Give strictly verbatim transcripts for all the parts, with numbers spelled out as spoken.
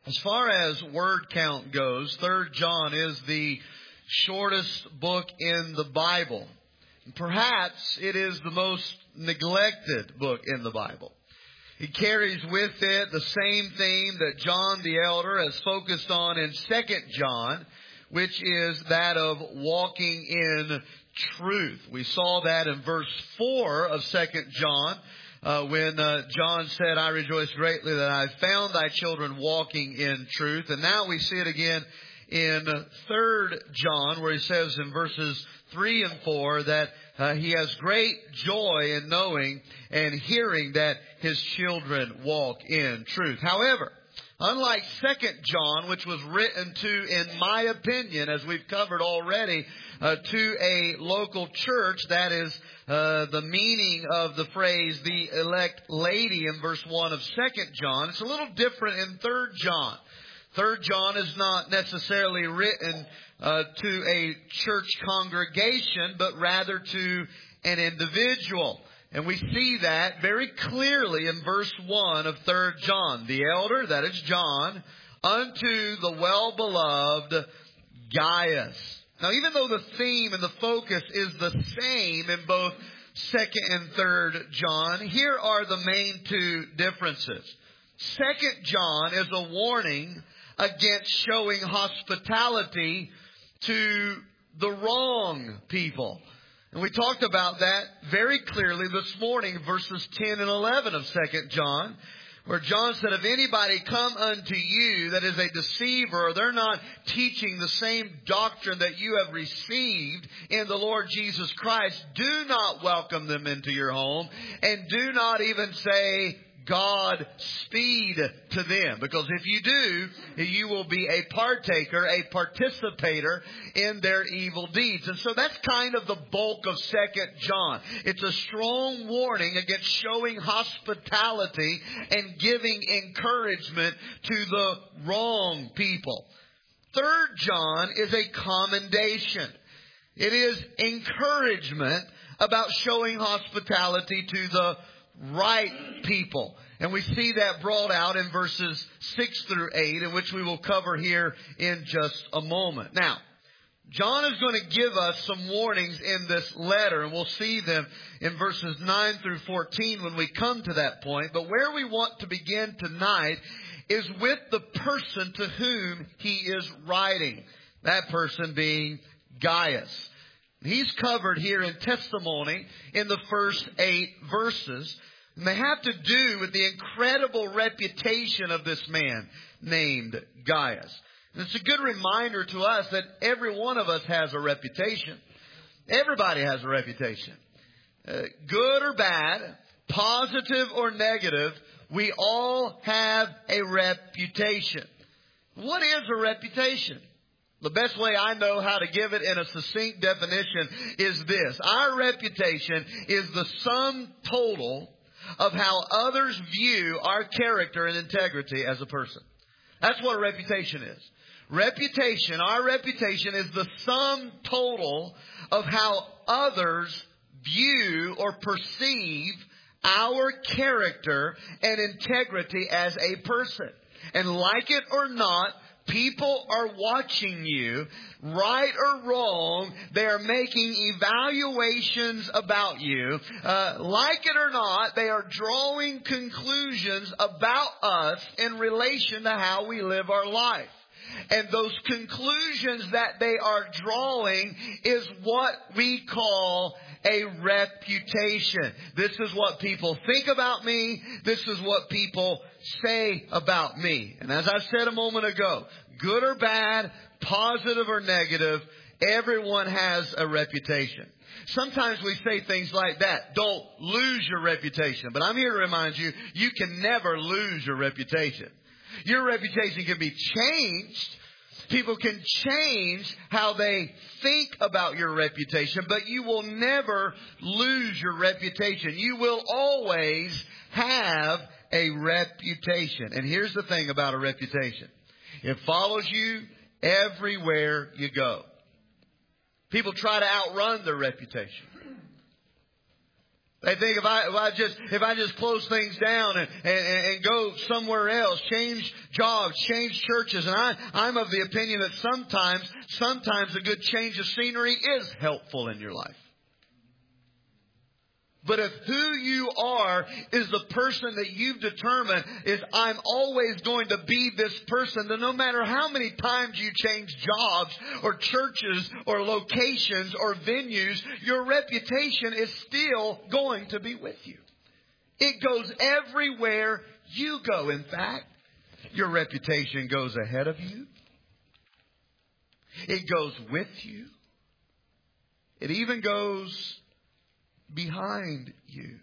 As far as word count goes, Third John is the shortest book in the Bible. Perhaps it is the most neglected book in the Bible. It carries with it the same theme that John the Elder has focused on in Second John, which is that of walking in truth. We saw that in verse four of Second John. Uh, when uh, John said, I rejoice greatly that I found thy children walking in truth. And now we see it again in Third John, where he says in verses three and four that uh, he has great joy in knowing and hearing that his children walk in truth. However, unlike Second John, which was written to, in my opinion, as we've covered already, uh, to a local church, that is uh, the meaning of the phrase, the elect lady in verse one of Second John. It's a little different in Third John. Third John is not necessarily written uh, to a church congregation, but rather to an individual. And we see that very clearly in verse one of Third John. The elder, that is John, unto the well-beloved Gaius. Now, even though the theme and the focus is the same in both Second and Third John, here are the main two differences. Second John is a warning against showing hospitality to the wrong people. And we talked about that very clearly this morning, verses ten and eleven of Second John, where John said, if anybody come unto you that is a deceiver, or they're not teaching the same doctrine that you have received in the Lord Jesus Christ, do not welcome them into your home, and do not even say, God speed to them. Because if you do, you will be a partaker, a participator in their evil deeds. And so that's kind of the bulk of Second John. It's a strong warning against showing hospitality and giving encouragement to the wrong people. Third John is a commendation. It is encouragement about showing hospitality to the right people. And we see that brought out in verses six through eight, in which we will cover here in just a moment. Now, John is going to give us some warnings in this letter, and we'll see them in verses nine through fourteen when we come to that point. But where we want to begin tonight is with the person to whom he is writing. That person being Gaius. He's covered here in testimony in the first eight verses. And they have to do with the incredible reputation of this man named Gaius. And it's a good reminder to us that every one of us has a reputation. Everybody has a reputation. Uh, good or bad, positive or negative, we all have a reputation. What is a reputation? The best way I know how to give it in a succinct definition is this. Our reputation is the sum total of how others view our character and integrity as a person. That's what a reputation is. Reputation, our reputation is the sum total of how others view or perceive our character and integrity as a person. And like it or not, people are watching you, right or wrong. They are making evaluations about you. Uh, like it or not, they are drawing conclusions about us in relation to how we live our life. And those conclusions that they are drawing is what we call a reputation. This is what people think about me. This is what people say about me. And as I said a moment ago, good or bad, positive or negative, everyone has a reputation. Sometimes we say things like that. Don't lose your reputation. But I'm here to remind you, you can never lose your reputation. Your reputation can be changed. People can change how they think about your reputation, but you will never lose your reputation. You will always have a reputation. And here's the thing about a reputation. It follows you everywhere you go. People try to outrun their reputation. They think if I, if I just, if I just close things down and, and, and go somewhere else, change jobs, change churches. And I, I'm of the opinion that sometimes, sometimes a good change of scenery is helpful in your life. But if who you are is the person that you've determined is I'm always going to be this person, then no matter how many times you change jobs or churches or locations or venues, your reputation is still going to be with you. It goes everywhere you go. In fact, your reputation goes ahead of you. It goes with you. It even goes behind you.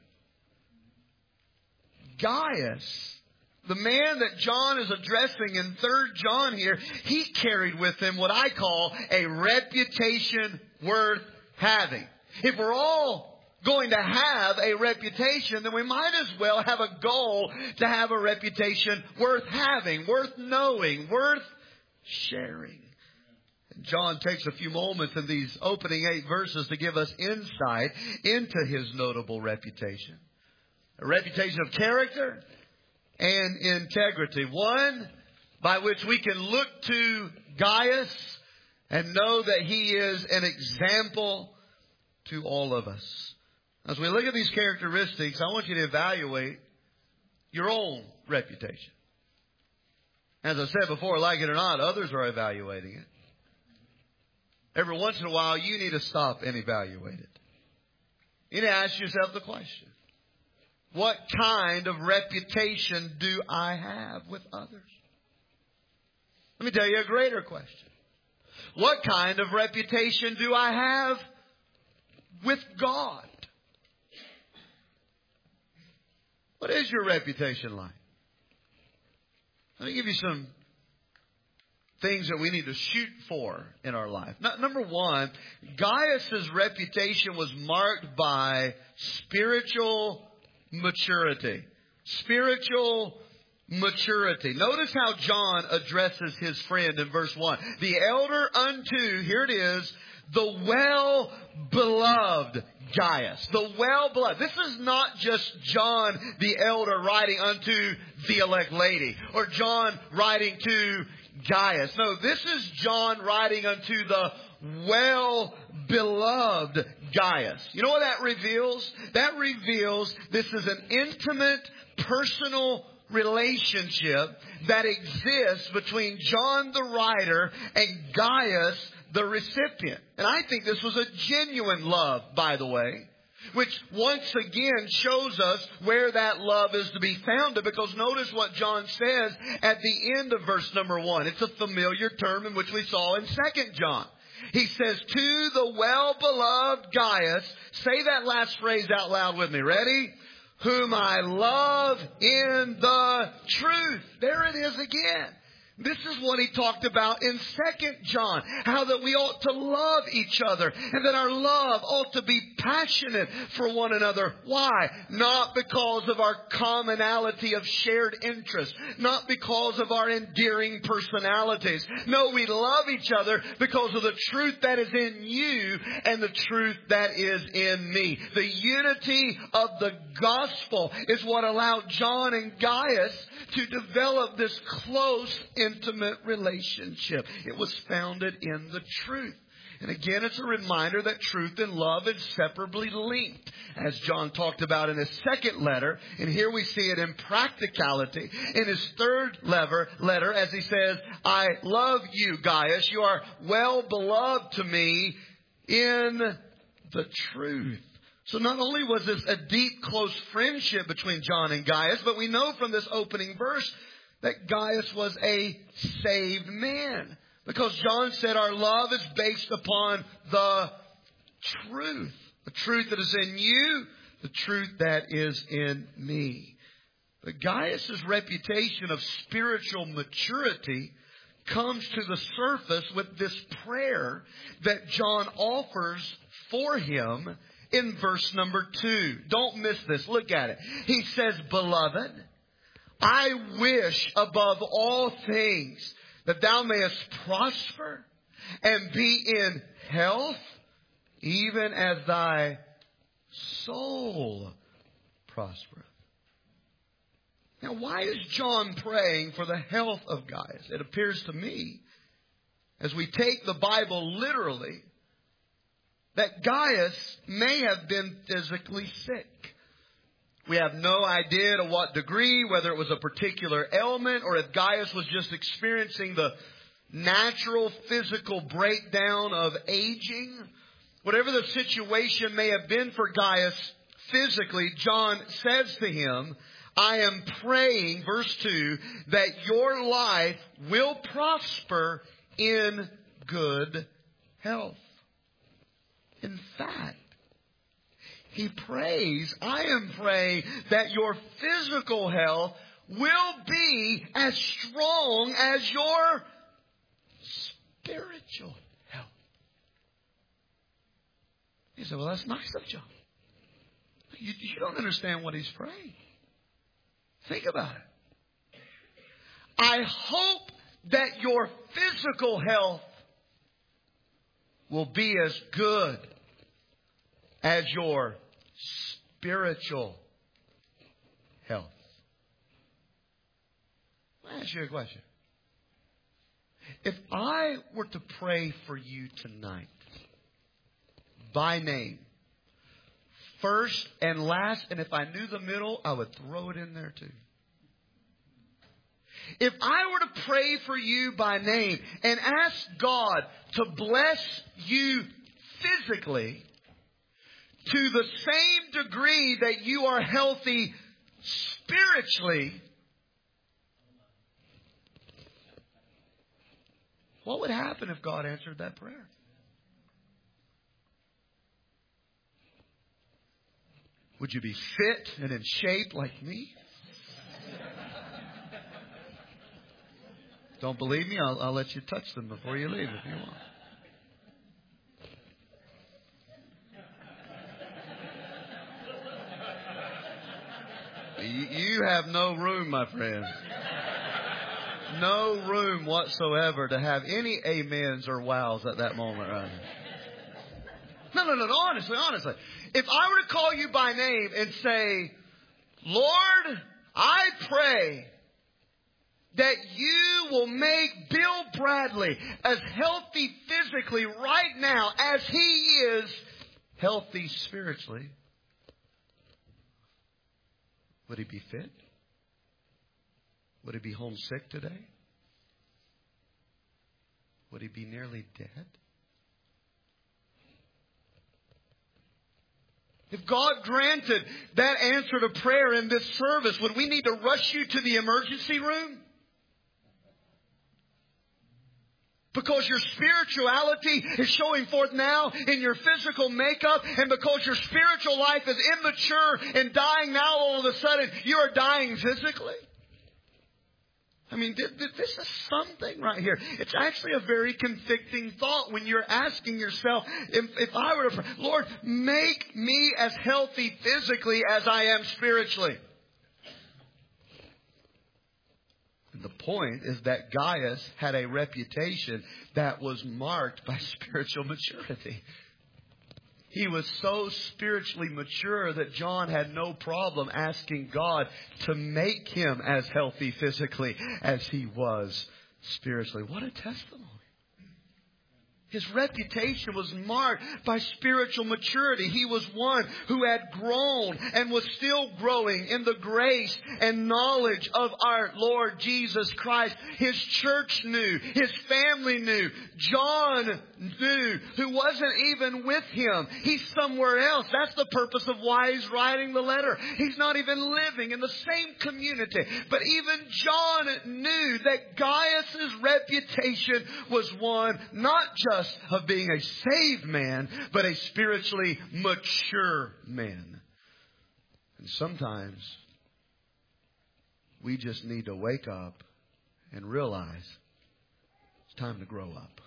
Gaius, the man that John is addressing in Third John here, he carried with him what I call a reputation worth having. If we're all going to have a reputation, then we might as well have a goal to have a reputation worth having, worth knowing, worth sharing. John takes a few moments in these opening eight verses to give us insight into his notable reputation. A reputation of character and integrity. One by which we can look to Gaius and know that he is an example to all of us. As we look at these characteristics, I want you to evaluate your own reputation. As I said before, like it or not, others are evaluating it. Every once in a while, you need to stop and evaluate it. You need to ask yourself the question, what kind of reputation do I have with others? Let me tell you a greater question. What kind of reputation do I have with God? What is your reputation like? Let me give you some things that we need to shoot for in our life. Number one, Gaius' reputation was marked by spiritual maturity. Spiritual maturity. Notice how John addresses his friend in verse one. The elder unto, here it is, the well-beloved Gaius. The well-beloved. This is not just John the elder writing unto the elect lady, or John writing to Gaius. No, this is John writing unto the well-beloved Gaius. You know what that reveals? That reveals this is an intimate, personal relationship that exists between John the writer and Gaius the recipient. And I think this was a genuine love, by the way, which once again shows us where that love is to be founded, because notice what John says at the end of verse number one. It's a familiar term in which we saw in Second John. He says, to the well-beloved Gaius, say that last phrase out loud with me. Ready? Whom I love in the truth. There it is again. This is what he talked about in Second John, how that we ought to love each other and that our love ought to be passionate for one another. Why? Not because of our commonality of shared interests, not because of our endearing personalities. No, we love each other because of the truth that is in you and the truth that is in me. The unity of the gospel is what allowed John and Gaius to develop this close, intimate relationship. It was founded in the truth. And again, it's a reminder that truth and love are inseparably linked, as John talked about in his second letter. And here we see it in practicality in his third letter, letter as he says, I love you, Gaius. You are well beloved to me in the truth. So not only was this a deep, close friendship between John and Gaius, but we know from this opening verse that Gaius was a saved man. Because John said our love is based upon the truth. The truth that is in you, the truth that is in me. But Gaius' reputation of spiritual maturity comes to the surface with this prayer that John offers for him in verse number two. Don't miss this. Look at it. He says, Beloved, I wish above all things that thou mayest prosper and be in health, even as thy soul prospereth. Now, why is John praying for the health of Gaius? It appears to me, as we take the Bible literally, that Gaius may have been physically sick. We have no idea to what degree, whether it was a particular ailment or if Gaius was just experiencing the natural physical breakdown of aging. Whatever the situation may have been for Gaius physically, John says to him, I am praying, verse two, that your life will prosper in good health. In fact, he prays, I am praying that your physical health will be as strong as your spiritual health. He said, well, that's nice of John. You, you don't understand what he's praying. Think about it. I hope that your physical health will be as good as your spiritual health. Let me ask you a question. If I were to pray for you tonight, by name, first and last, and if I knew the middle, I would throw it in there too. If I were to pray for you by name and ask God to bless you physically to the same degree that you are healthy spiritually, what would happen if God answered that prayer? Would you be fit and in shape like me? Don't believe me? I'll, I'll let you touch them before you leave if you want. You, you have no room, my friend. No room whatsoever to have any amens or wows at that moment right now. No, no, no, no, honestly, honestly. If I were to call you by name and say, Lord, I pray that you will make Bill Bradley as healthy physically right now as he is healthy spiritually, would he be fit? Would he be homesick today? Would he be nearly dead? If God granted that answer to prayer in this service, would we need to rush you to the emergency room? Because your spirituality is showing forth now in your physical makeup, and because your spiritual life is immature and dying now, all of a sudden you are dying physically. I mean, this is something right here. It's actually a very convicting thought when you're asking yourself, if, if I were to pray, Lord, make me as healthy physically as I am spiritually. And the point is that Gaius had a reputation that was marked by spiritual maturity. He was so spiritually mature that John had no problem asking God to make him as healthy physically as he was spiritually. What a testimony. His reputation was marked by spiritual maturity. He was one who had grown and was still growing in the grace and knowledge of our Lord Jesus Christ. His church knew. His family knew. John knew, who wasn't even with him. He's somewhere else. That's the purpose of why he's writing the letter. He's not even living in the same community. But even John knew that Gaius' reputation was one not just of being a saved man, but a spiritually mature man. And sometimes we just need to wake up and realize it's time to grow up.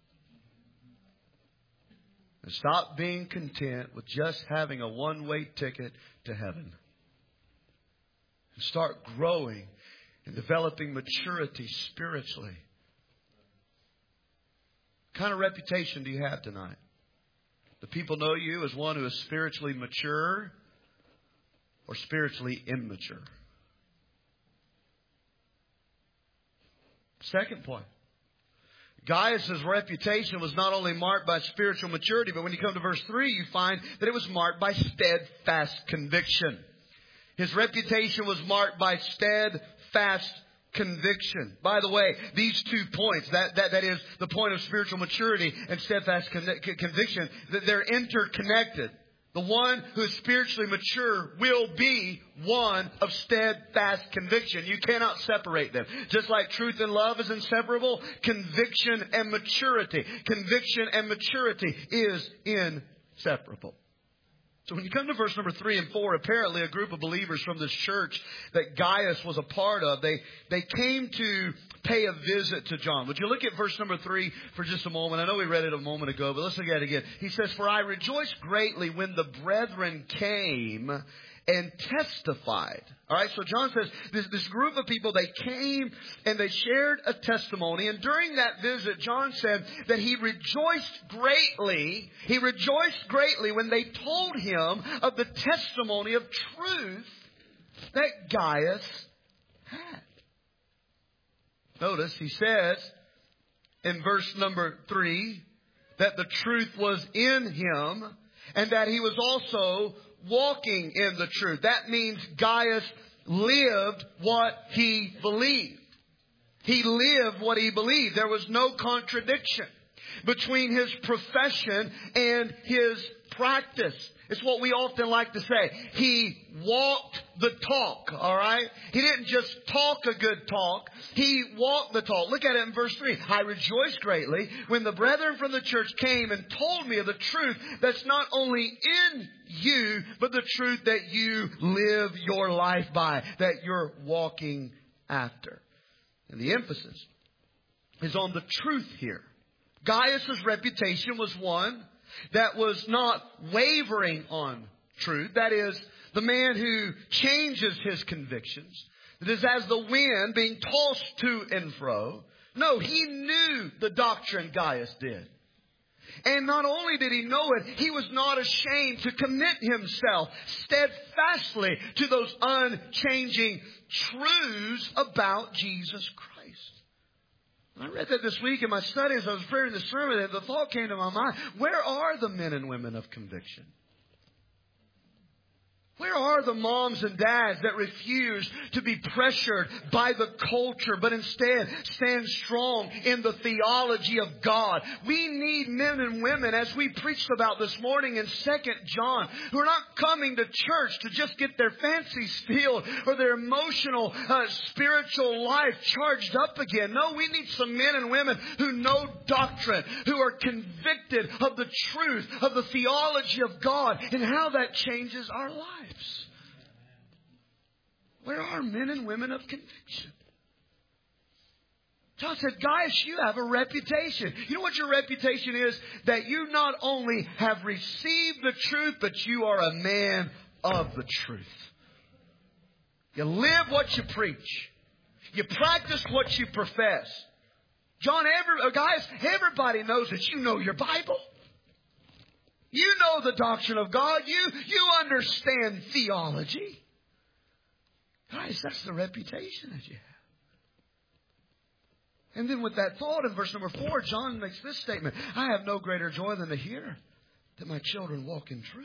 And stop being content with just having a one-way ticket to heaven. And start growing and developing maturity spiritually. What kind of reputation do you have tonight? Do people know you as one who is spiritually mature or spiritually immature? Second point. Gaius' reputation was not only marked by spiritual maturity, but when you come to verse three, you find that it was marked by steadfast conviction. His reputation was marked by steadfast conviction. By the way, these two points, that, that, that is the point of spiritual maturity and steadfast con- conviction, that they're interconnected. The one who is spiritually mature will be one of steadfast conviction. You cannot separate them. Just like truth and love is inseparable, conviction and maturity. Conviction and maturity is inseparable. So when you come to verse number three and four, apparently a group of believers from this church that Gaius was a part of, they, they came to pay a visit to John. Would you look at verse number three for just a moment? I know we read it a moment ago, but let's look at it again. He says, "For I rejoiced greatly when the brethren came and testified." All right, so John says this, this group of people, they came and they shared a testimony. And during that visit, John said that he rejoiced greatly. He rejoiced greatly when they told him of the testimony of truth that Gaius had. Notice he says in verse number three that the truth was in him and that he was also walking in the truth. That means Gaius lived what he believed. He lived what he believed. There was no contradiction between his profession and his practice. It's what we often like to say. He walked the talk, all right? He didn't just talk a good talk. He walked the talk. Look at it in verse three. "I rejoiced greatly when the brethren from the church came and told me of the truth that's not only in you, but the truth that you live your life by, that you're walking after." And the emphasis is on the truth here. Gaius' reputation was one that was not wavering on truth. That is, the man who changes his convictions. That is as the wind being tossed to and fro. No, he knew the doctrine, Gaius did. And not only did he know it, he was not ashamed to commit himself steadfastly to those unchanging truths about Jesus Christ. I read that this week in my studies. I was preparing this sermon, and the thought came to my mind: where are the men and women of conviction? Where are the moms and dads that refuse to be pressured by the culture, but instead stand strong in the theology of God? We need men and women, as we preached about this morning in Second John, who are not coming to church to just get their fancies filled or their emotional, uh, spiritual life charged up again. No, we need some men and women who know doctrine, who are convicted of the truth of the theology of God and how that changes our lives. Where are men and women of conviction? John said, "Gaius, you have a reputation." You know what your reputation is? That you not only have received the truth, but you are a man of the truth. You live what you preach. You practice what you profess. John, every, uh, Gaius, everybody knows that you know your Bible. You know the doctrine of God. You, you understand theology. Guys, that's the reputation that you have. And then with that thought in verse number four, John makes this statement: "I have no greater joy than to hear that my children walk in truth."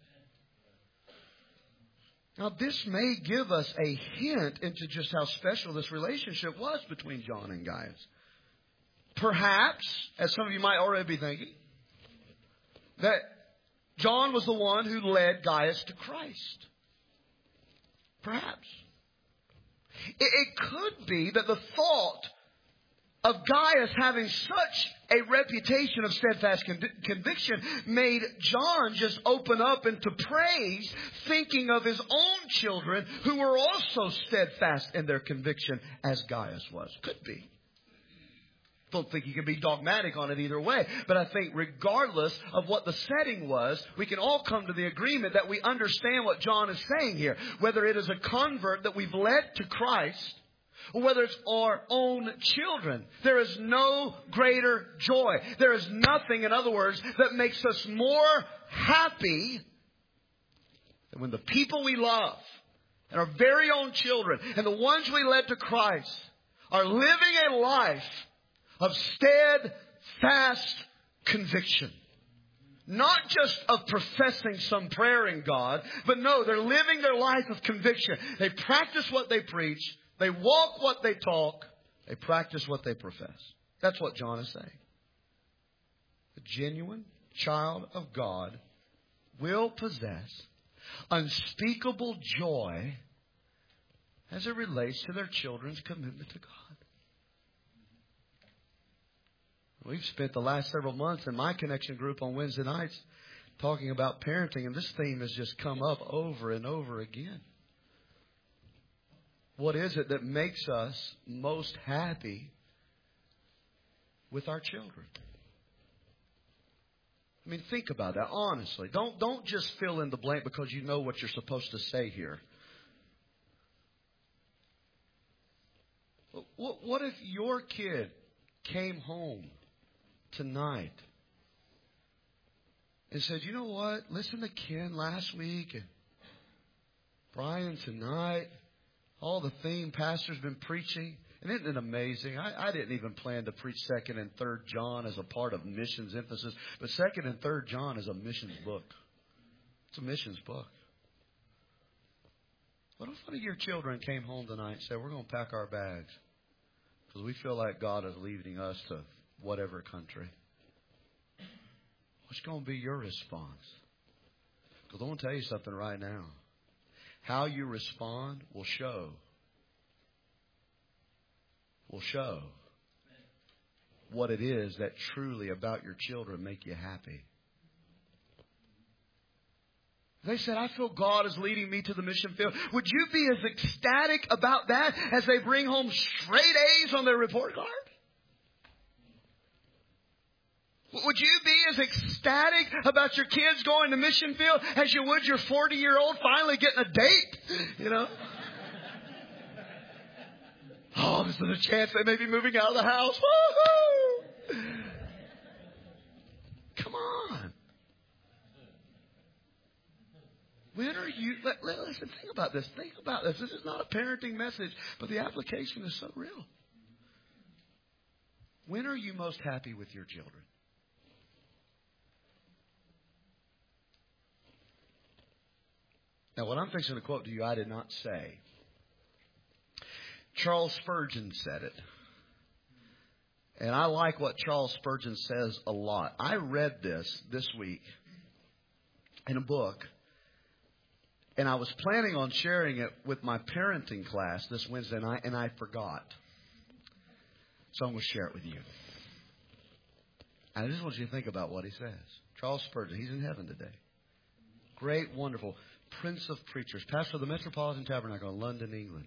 Now, this may give us a hint into just how special this relationship was between John and Gaius. Perhaps, as some of you might already be thinking, that John was the one who led Gaius to Christ. Perhaps. It, it could be that the thought of Gaius having such a reputation of steadfast con- conviction made John just open up into praise, thinking of his own children who were also steadfast in their conviction as Gaius was. Could be. Don't think you can be dogmatic on it either way. But I think regardless of what the setting was, we can all come to the agreement that we understand what John is saying here. Whether it is a convert that we've led to Christ, or whether it's our own children, there is no greater joy. There is nothing, in other words, that makes us more happy than when the people we love and our very own children and the ones we led to Christ are living a life of steadfast conviction. Not just of professing some prayer in God, but no, they're living their life of conviction. They practice what they preach. They walk what they talk. They practice what they profess. That's what John is saying. The genuine child of God will possess unspeakable joy as it relates to their children's commitment to God. We've spent the last several months in my connection group on Wednesday nights talking about parenting, and this theme has just come up over and over again. What is it that makes us most happy with our children? I mean, think about that, honestly. Don't, don't just fill in the blank because you know what you're supposed to say here. What, what if your kid came home tonight and said, you know what? Listen to Ken last week and Brian tonight. All the theme pastor's been preaching. And isn't it amazing? I, I didn't even plan to preach Second and Third John as a part of missions emphasis. But Second and Third John is a missions book. It's a missions book. What if one of your children came home tonight and said, we're going to pack our bags because we feel like God is leading us to whatever country? What's going to be your response? Because I want to tell you something right now. How you respond will show. Will show what it is that truly about your children make you happy. They said, I feel God is leading me to the mission field. Would you be as ecstatic about that as they bring home straight A's on their report card? Would you be as ecstatic about your kids going to mission field as you would your forty-year-old finally getting a date? You know? Oh, this is a chance they may be moving out of the house. Woo-hoo! Come on. When are you... Let, let, listen, think about this. Think about this. This is not a parenting message, but the application is so real. When are you most happy with your children? Now, what I'm fixing to quote to you, I did not say. Charles Spurgeon said it. And I like what Charles Spurgeon says a lot. I read this this week in a book. And I was planning on sharing it with my parenting class this Wednesday night, and I forgot. So I'm going to share it with you. I just want you to think about what he says. Charles Spurgeon, he's in heaven today. Great, wonderful Prince of Preachers, pastor of the Metropolitan Tabernacle in London, England.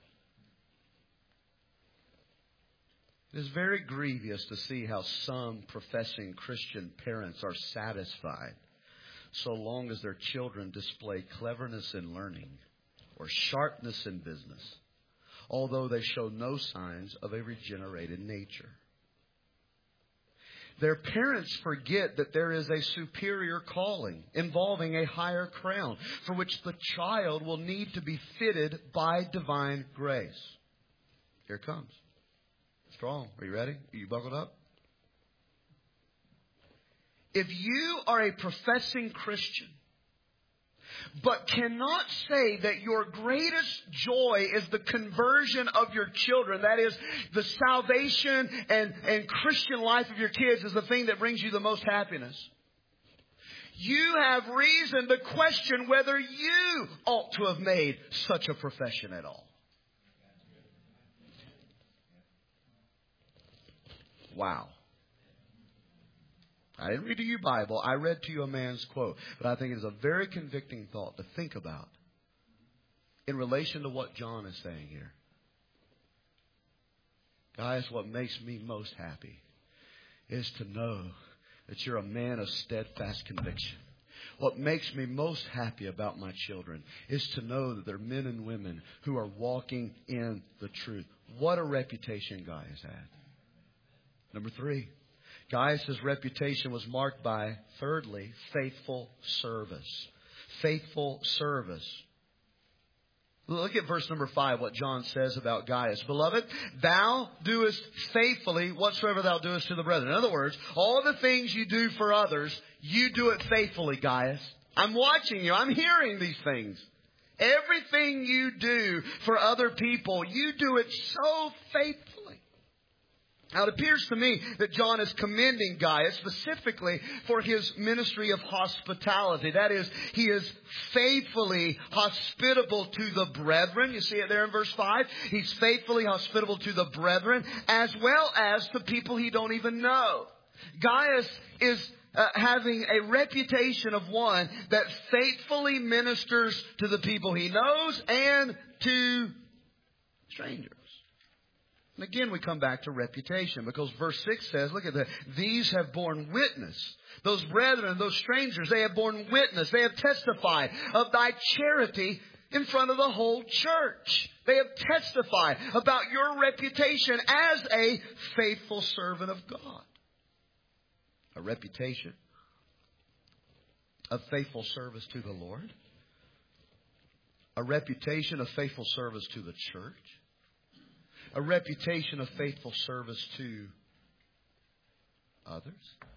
It is very grievous to see how some professing Christian parents are satisfied so long as their children display cleverness in learning or sharpness in business, although they show no signs of a regenerated nature. Their parents forget that there is a superior calling involving a higher crown for which the child will need to be fitted by divine grace. Here it comes. Strong. Are you ready? Are you buckled up? If you are a professing Christian, but cannot say that your greatest joy is the conversion of your children, that is, the salvation and, and Christian life of your kids is the thing that brings you the most happiness, you have reason to question whether you ought to have made such a profession at all. Wow. I didn't read to you Bible. I read to you a man's quote. But I think it is a very convicting thought to think about in relation to what John is saying here. Guys, what makes me most happy is to know that you're a man of steadfast conviction. What makes me most happy about my children is to know that they're men and women who are walking in the truth. What a reputation Gaius had. Number three, Gaius' reputation was marked by, thirdly, faithful service. Faithful service. Look at verse number five, what John says about Gaius. Beloved, thou doest faithfully whatsoever thou doest to the brethren. In other words, all the things you do for others, you do it faithfully, Gaius. I'm watching you. I'm hearing these things. Everything you do for other people, you do it so faithfully. Now, it appears to me that John is commending Gaius specifically for his ministry of hospitality. That is, he is faithfully hospitable to the brethren. You see it there in verse five. He's faithfully hospitable to the brethren as well as to people he don't even know. Gaius is uh, having a reputation of one that faithfully ministers to the people he knows and to strangers. And again, we come back to reputation because verse six says, look at that. These have borne witness. Those brethren, those strangers, they have borne witness. They have testified of thy charity in front of the whole church. They have testified about your reputation as a faithful servant of God. A reputation of faithful service to the Lord. A reputation of faithful service to the church. A reputation of faithful service to others.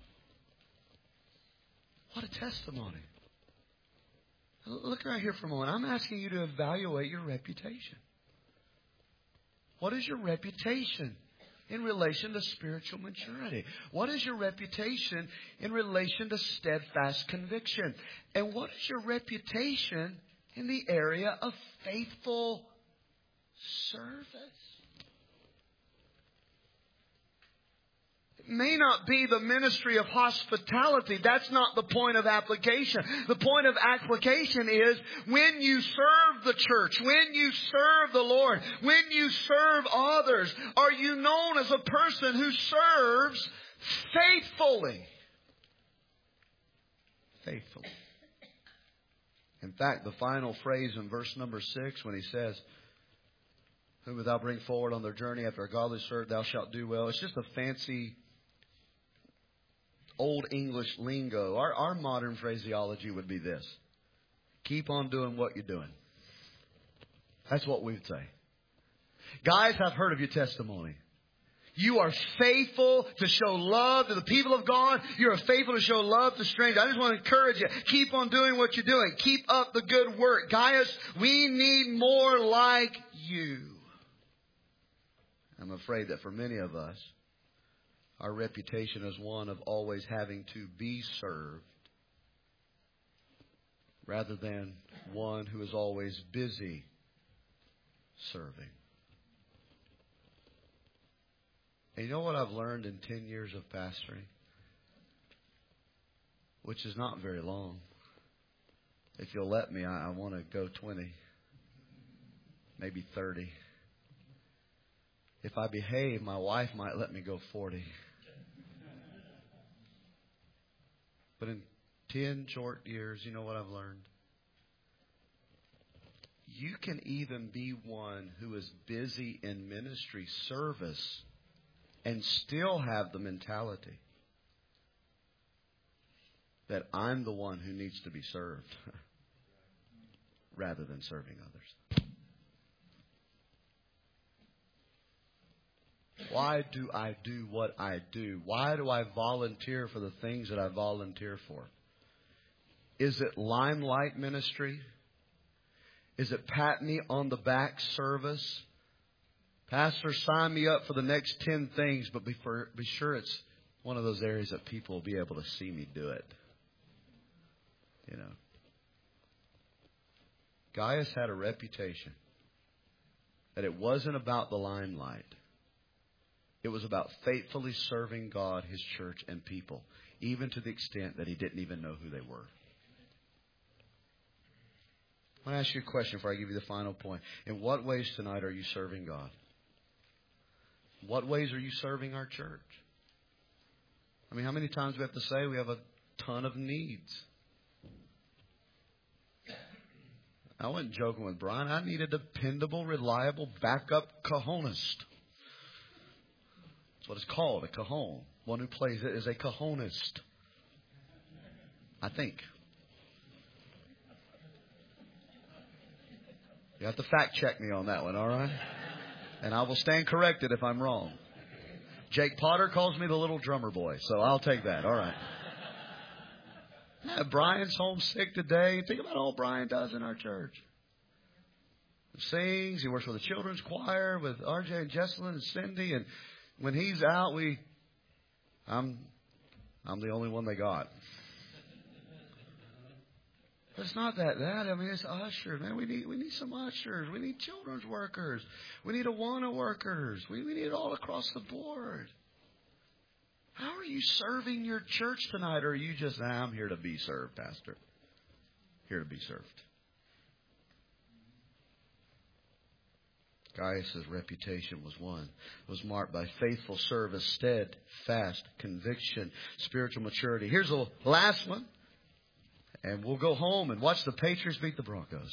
What a testimony. Look right here for a moment. I'm asking you to evaluate your reputation. What is your reputation in relation to spiritual maturity? What is your reputation in relation to steadfast conviction? And what is your reputation in the area of faithful service? May not be the ministry of hospitality. That's not the point of application. The point of application is when you serve the church, when you serve the Lord, when you serve others, are you known as a person who serves faithfully? Faithfully. In fact, the final phrase in verse number six when he says, whom thou bring forward on their journey after a godly servant, thou shalt do well. It's just a fancy Old English lingo. Our, our modern phraseology would be this. Keep on doing what you're doing. That's what we'd say. Guys, I've heard of your testimony. You are faithful to show love to the people of God. You are faithful to show love to strangers. I just want to encourage you. Keep on doing what you're doing. Keep up the good work. Gaius, we need more like you. I'm afraid that for many of us, our reputation is one of always having to be served rather than one who is always busy serving. And you know what I've learned in ten years of pastoring? Which is not very long. If you'll let me, I, I want to go twenty, maybe thirty. If I behave, my wife might let me go forty. But in ten short years, you know what I've learned? You can even be one who is busy in ministry service and still have the mentality that I'm the one who needs to be served rather than serving others. Why do I do what I do? Why do I volunteer for the things that I volunteer for? Is it limelight ministry? Is it pat me on the back service? Pastor, sign me up for the next ten things, but be, for, be sure it's one of those areas that people will be able to see me do it. You know. Gaius had a reputation that it wasn't about the limelight. It was about faithfully serving God, His church, and people, even to the extent that he didn't even know who they were. I want to ask you a question before I give you the final point. In what ways tonight are you serving God? What ways are you serving our church? I mean, how many times do we have to say we have a ton of needs? I wasn't joking with Brian. I need a dependable, reliable, backup cajonist. That's what it's called, a cajon. One who plays it is a cajonist. I think. You have to fact check me on that one, all right? And I will stand corrected if I'm wrong. Jake Potter calls me the little drummer boy, so I'll take that, all right. Yeah, Brian's homesick today. Think about all Brian does in our church. He sings, he works with the children's choir, with R J and Jesselyn and Cindy, and when he's out, we, I'm, I'm the only one they got. But it's not that, that. I mean, it's ushers, man. We need, we need some ushers. We need children's workers. We need Awana workers. We, we need it all across the board. How are you serving your church tonight? Or are you just, nah, I'm here to be served, Pastor. Here to be served. Gaius' reputation was one. It was marked by faithful service, steadfast conviction, spiritual maturity. Here's the last one. And we'll go home and watch the Patriots beat the Broncos.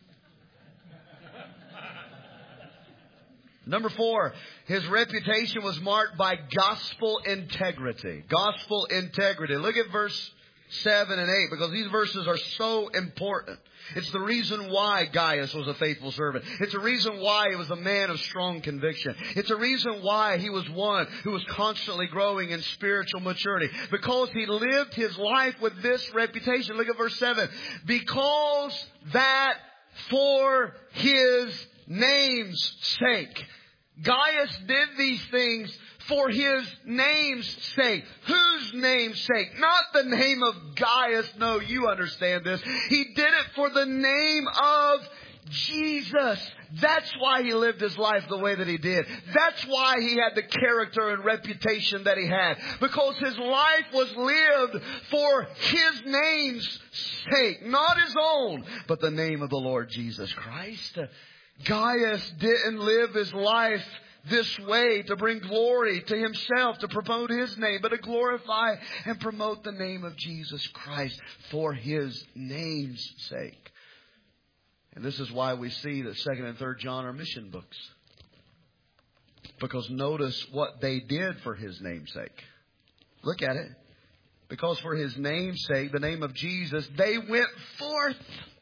Number four, his reputation was marked by gospel integrity. Gospel integrity. Look at verse seven and eight, because these verses are so important. It's the reason why Gaius was a faithful servant. It's a reason why he was a man of strong conviction. It's a reason why he was one who was constantly growing in spiritual maturity. Because he lived his life with this reputation. Look at verse seven. Because that for his name's sake. Gaius did these things for his name's sake. Whose name's sake? Not the name of Gaius. No, you understand this. He did it for the name of Jesus. That's why he lived his life the way that he did. That's why he had the character and reputation that he had. Because his life was lived for his name's sake. Not his own, but the name of the Lord Jesus Christ. Gaius didn't live his life this way to bring glory to himself, to promote his name, but to glorify and promote the name of Jesus Christ for his name's sake. And this is why we see that Second and Third John are mission books. Because notice what they did for his name's sake. Look at it. Because for his name's sake, the name of Jesus, they went forth.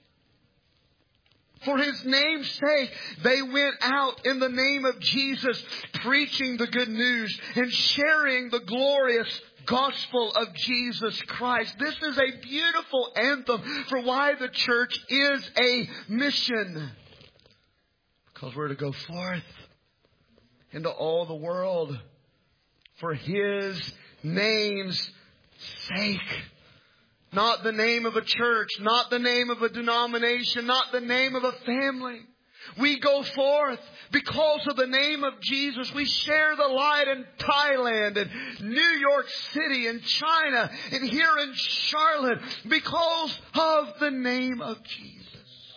For his name's sake, they went out in the name of Jesus, preaching the good news and sharing the glorious gospel of Jesus Christ. This is a beautiful anthem for why the church is a mission. Because we're to go forth into all the world for his name's sake. Not the name of a church, not the name of a denomination, not the name of a family. We go forth because of the name of Jesus. We share the light in Thailand and New York City and China and here in Charlotte because of the name of Jesus.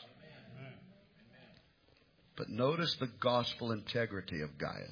But notice the gospel integrity of Gaius.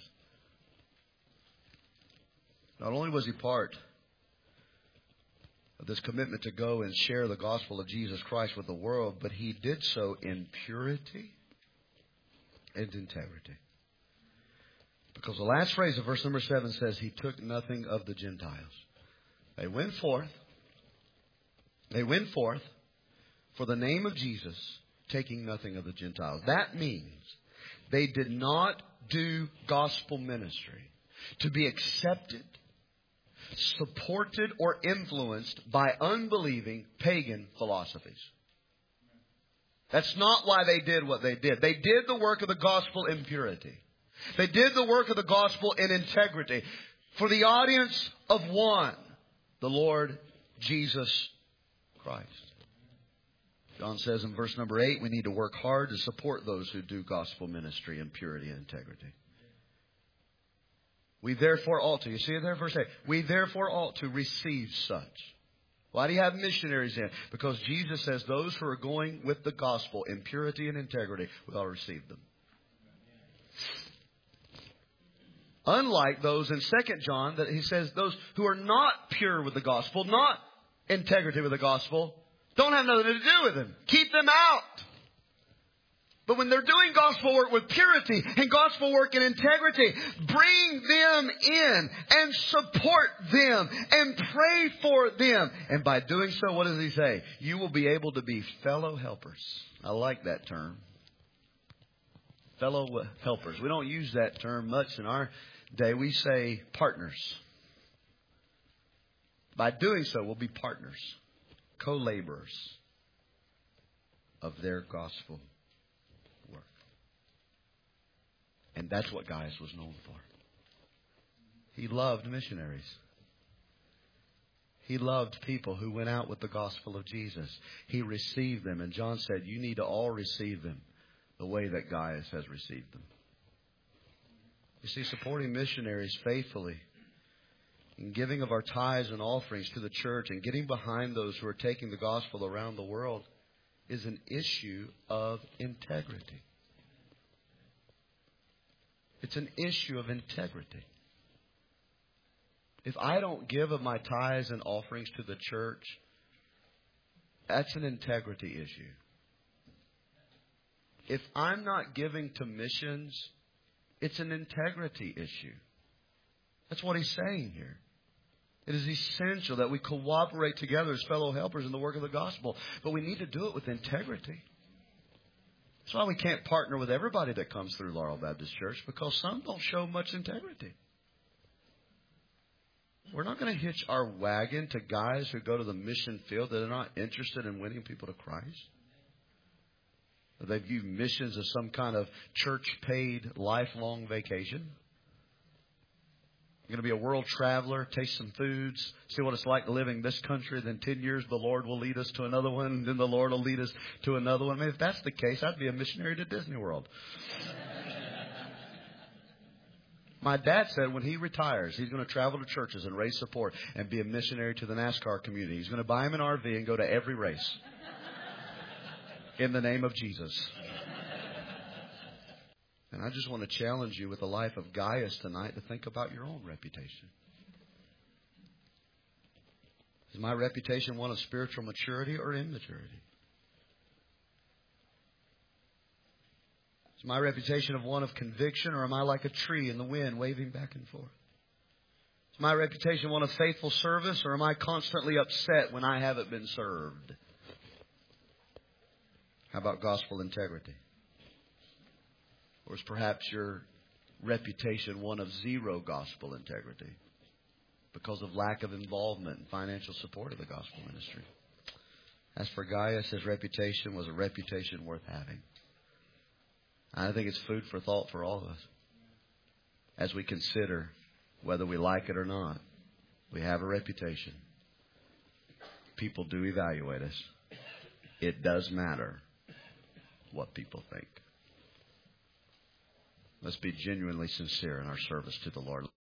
Not only was he part of this commitment to go and share the gospel of Jesus Christ with the world, but he did so in purity and integrity. Because the last phrase of verse number seven says he took nothing of the Gentiles. They went forth. They went forth for the name of Jesus, taking nothing of the Gentiles. That means they did not do gospel ministry to be accepted, supported, or influenced by unbelieving pagan philosophies. That's not why they did what they did. They did the work of the gospel in purity. They did the work of the gospel in integrity for the audience of one, the Lord Jesus Christ. John says in verse number eight, we need to work hard to support those who do gospel ministry in purity and integrity. We therefore ought to, you see it there, verse eight. We therefore ought to receive such. Why do you have missionaries in? Because Jesus says those who are going with the gospel in purity and integrity, we ought to receive them. Unlike those in Second John, that he says those who are not pure with the gospel, not integrity with the gospel, don't have nothing to do with them. Keep them out. But when they're doing gospel work with purity and gospel work in integrity, bring them in and support them and pray for them. And by doing so, what does he say? You will be able to be fellow helpers. I like that term. Fellow helpers. We don't use that term much in our day. We say partners. By doing so, we'll be partners, co-laborers of their gospel work. And that's what Gaius was known for. He loved missionaries. He loved people who went out with the gospel of Jesus. He received them. And John said, you need to all receive them the way that Gaius has received them. You see, supporting missionaries faithfully and giving of our tithes and offerings to the church and getting behind those who are taking the gospel around the world is an issue of integrity. It's an issue of integrity. If I don't give of my tithes and offerings to the church, that's an integrity issue. If I'm not giving to missions, it's an integrity issue. That's what he's saying here. It is essential that we cooperate together as fellow helpers in the work of the gospel. But we need to do it with integrity. That's why we can't partner with everybody that comes through Laurel Baptist Church, because some don't show much integrity. We're not going to hitch our wagon to guys who go to the mission field that are not interested in winning people to Christ. They view missions as some kind of church-paid, lifelong vacation. You're going to be a world traveler, taste some foods, see what it's like living this country. Then ten years, the Lord will lead us to another one. And then the Lord will lead us to another one. I mean, if that's the case, I'd be a missionary to Disney World. My dad said when he retires, he's going to travel to churches and raise support and be a missionary to the NASCAR community. He's going to buy him an R V and go to every race. In the name of Jesus. And I just want to challenge you with the life of Gaius tonight to think about your own reputation. Is my reputation one of spiritual maturity or immaturity? Is my reputation of one of conviction, or am I like a tree in the wind waving back and forth? Is my reputation one of faithful service, or am I constantly upset when I haven't been served? How about gospel integrity? Or is perhaps your reputation one of zero gospel integrity because of lack of involvement and financial support of the gospel ministry? As for Gaius, his reputation was a reputation worth having. I think it's food for thought for all of us as we consider whether we like it or not. We have a reputation. People do evaluate us. It does matter what people think. Let's be genuinely sincere in our service to the Lord.